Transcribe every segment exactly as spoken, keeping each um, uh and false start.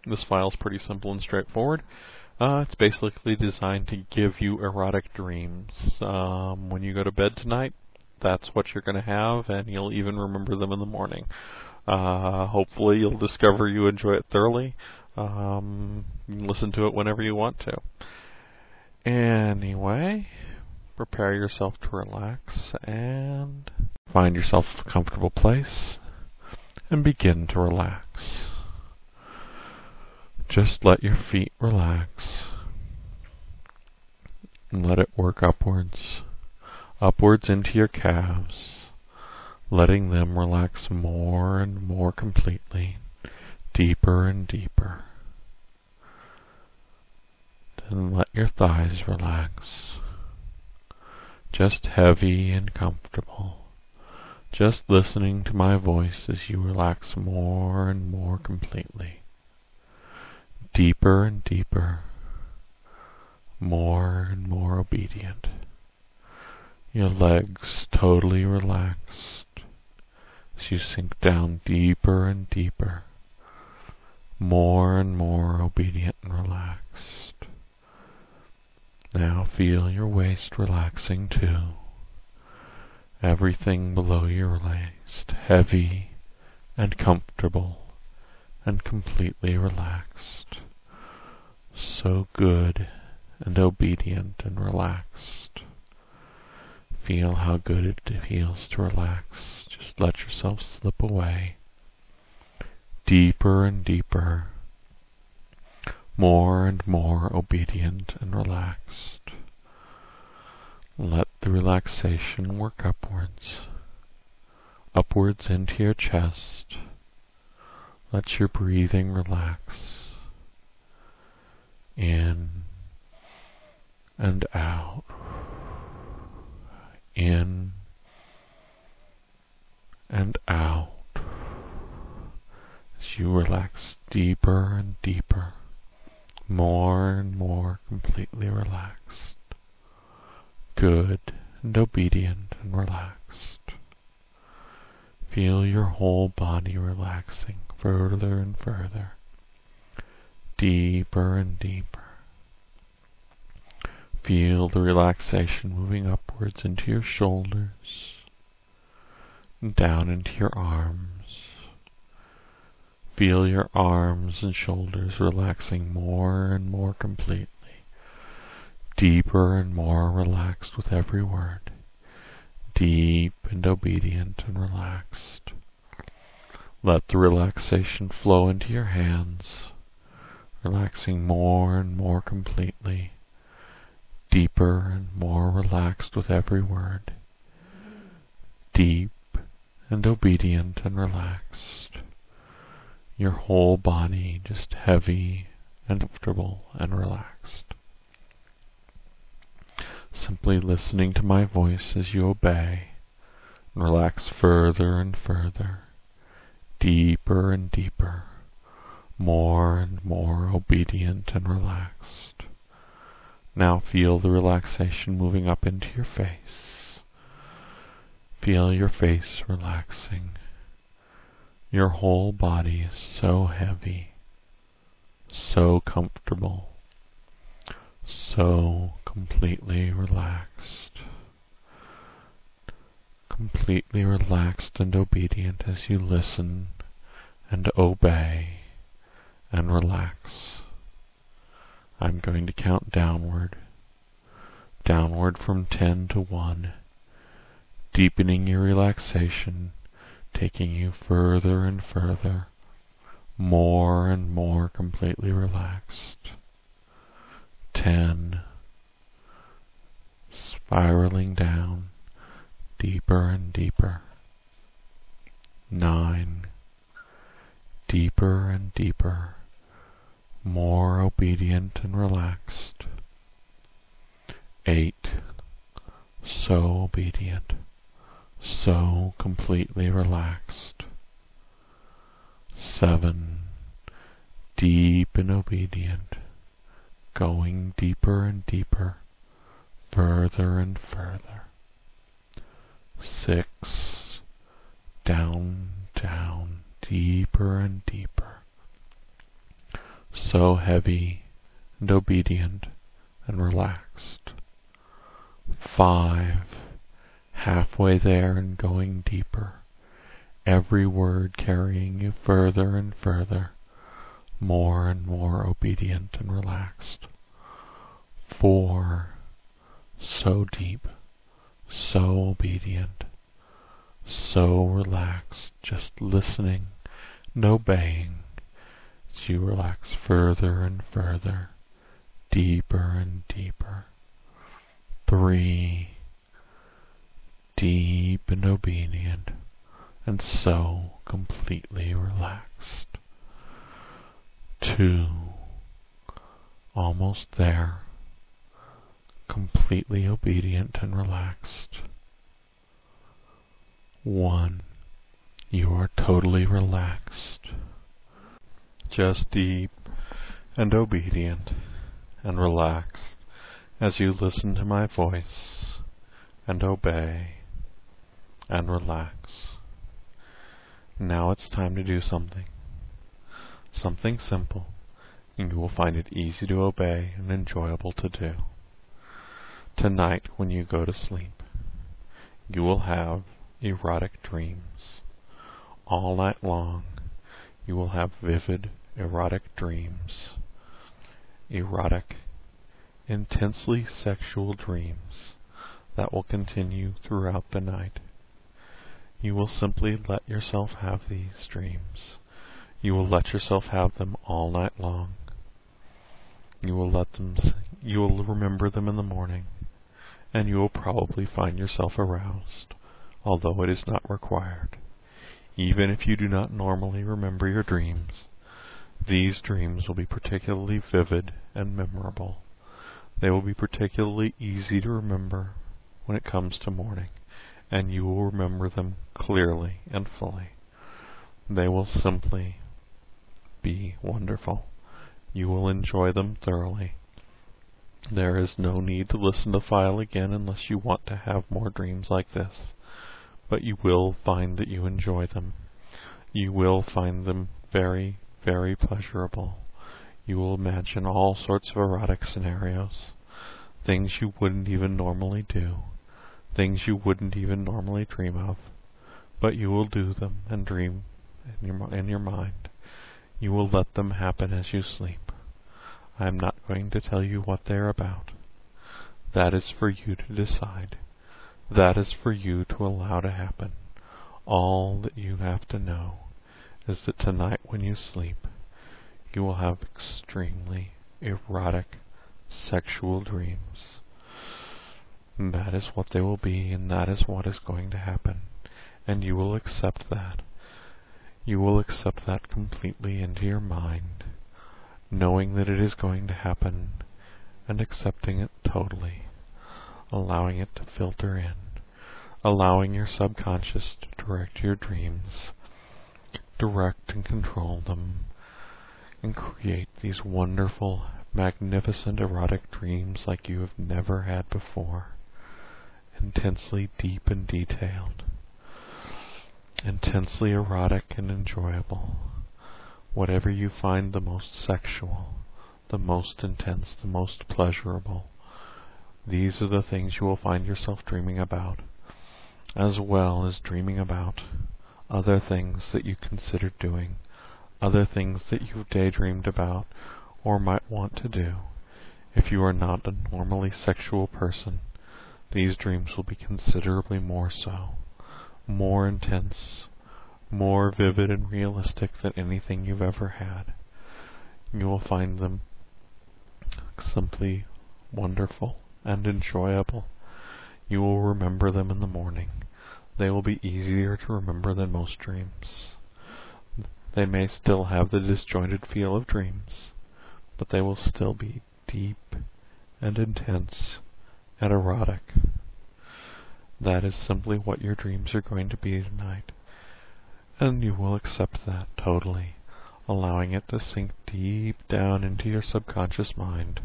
This file is pretty simple and straightforward. Uh, it's basically designed to give you erotic dreams. Um, when you go to bed tonight, that's what you're going to have, and you'll even remember them in the morning. Uh, hopefully you'll discover you enjoy it thoroughly. Um, you can listen to it whenever you want to. Anyway, prepare yourself to relax and find yourself a comfortable place and begin to relax. Just let your feet relax and let it work upwards, upwards into your calves, letting them relax more and more completely, deeper and deeper. Then let your thighs relax, just heavy and comfortable, just listening to my voice as you relax more and more completely. Deeper and deeper, more and more obedient. Your legs totally relaxed as you sink down deeper and deeper, more and more obedient and relaxed. Now feel your waist relaxing too. Everything below your waist heavy and comfortable and completely relaxed. So good and obedient and relaxed. Feel how good it feels to relax. Just let yourself slip away. Deeper and deeper. More and more obedient and relaxed. Let the relaxation work upwards. Upwards into your chest. Let your breathing relax. In and out. In and out. As you relax deeper and deeper, more and more completely relaxed. Good and obedient and relaxed. Feel your whole body relaxing further and further, deeper and deeper. Feel the relaxation moving upwards into your shoulders, and down into your arms. Feel your arms and shoulders relaxing more and more completely, deeper and more relaxed with every word, deep and obedient and relaxed. Let the relaxation flow into your hands, relaxing more and more completely, deeper and more relaxed with every word, deep and obedient and relaxed. Your whole body just heavy and comfortable and relaxed. Simply listening to my voice as you obey, and relax further and further, deeper and deeper, more and more obedient and relaxed. Now feel the relaxation moving up into your face. Feel your face relaxing. Your whole body is so heavy, so comfortable, so completely relaxed. Completely relaxed and obedient as you listen and obey and relax. I'm going to count downward, downward from ten to one, deepening your relaxation, taking you further and further, more and more completely relaxed. Ten, spiraling down, deeper and deeper. Nine, deeper and deeper, more obedient and relaxed. Eight, so obedient, so completely relaxed. Seven, deep and obedient, going deeper and deeper, further and further. Six, down, down, deeper and deeper. so heavy and obedient and relaxed. Five, halfway there and going deeper, every word carrying you further and further, more and more obedient and relaxed. Four, so deep, so obedient, so relaxed, just listening and obeying as you relax further and further, deeper and deeper. Three, deep and obedient, and so completely relaxed. Two, almost there, completely obedient and relaxed. One, you are totally relaxed, just deep and obedient and relaxed as you listen to my voice and obey and relax. Now it's time to do something. Something simple, and you will find it easy to obey and enjoyable to do. Tonight, when you go to sleep, you will have erotic dreams. All night long, you will have vivid, erotic dreams. Erotic, intensely sexual dreams that will continue throughout the night. You will simply let yourself have these dreams. You will let yourself have them all night long. You will let them, you will remember them in the morning, and you will probably find yourself aroused, although it is not required. Even if you do not normally remember your dreams, these dreams will be particularly vivid and memorable. They will be particularly easy to remember when it comes to morning, and you will remember them clearly and fully. They will simply be wonderful. You will enjoy them thoroughly. There is no need to listen to the file again unless you want to have more dreams like this, but you will find that you enjoy them. You will find them very, very pleasurable. You will imagine all sorts of erotic scenarios, things you wouldn't even normally do, things you wouldn't even normally dream of, but you will do them and dream in your, in your mind. You will let them happen as you sleep. I am not going to tell you what they are about. That is for you to decide. That is for you to allow to happen. All that you have to know is that tonight when you sleep, you will have extremely erotic, sexual dreams. And that is what they will be, and that is what is going to happen. And you will accept that. You will accept that completely into your mind, knowing that it is going to happen, and accepting it totally, allowing it to filter in, allowing your subconscious to direct your dreams, direct and control them, and create these wonderful, magnificent erotic dreams like you have never had before, intensely deep and detailed, intensely erotic and enjoyable. Whatever you find the most sexual, the most intense, the most pleasurable, these are the things you will find yourself dreaming about, as well as dreaming about other things that you considered doing, other things that you've daydreamed about or might want to do. If you are not a normally sexual person, these dreams will be considerably more so, more intense, more vivid and realistic than anything you've ever had. You will find them simply wonderful and enjoyable. You will remember them in the morning. They will be easier to remember than most dreams. They may still have the disjointed feel of dreams, but they will still be deep and intense and erotic. That is simply what your dreams are going to be tonight, and you will accept that totally, allowing it to sink deep down into your subconscious mind.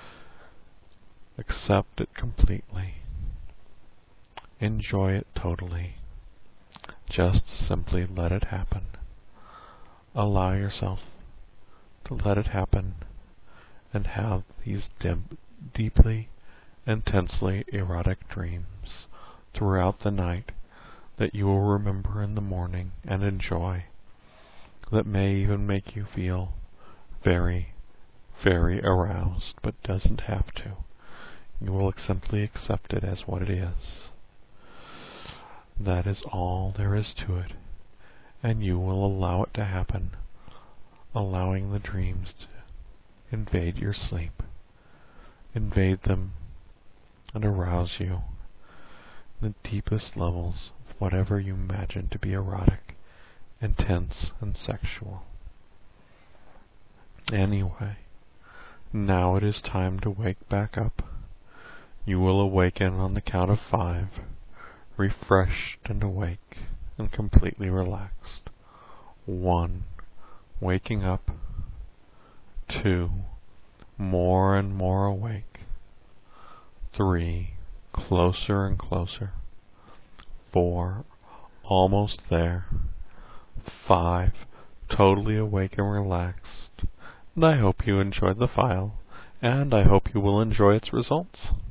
Accept it completely. Enjoy it totally. Just simply let it happen. Allow yourself to let it happen and have these dim, deeply, intensely erotic dreams throughout the night that you will remember in the morning and enjoy, that may even make you feel very, very aroused, but doesn't have to. You will simply accept it as what it is. That is all there is to it, and you will allow it to happen, allowing the dreams to invade your sleep, invade them, and arouse you in the deepest levels of whatever you imagine to be erotic, intense, and sexual. Anyway, now it is time to wake back up. You will awaken on the count of five, refreshed and awake and completely relaxed. One, waking up. Two, more and more awake. Three, closer and closer. Four, almost there. Five, totally awake and relaxed. And I hope you enjoyed the file, and I hope you will enjoy its results.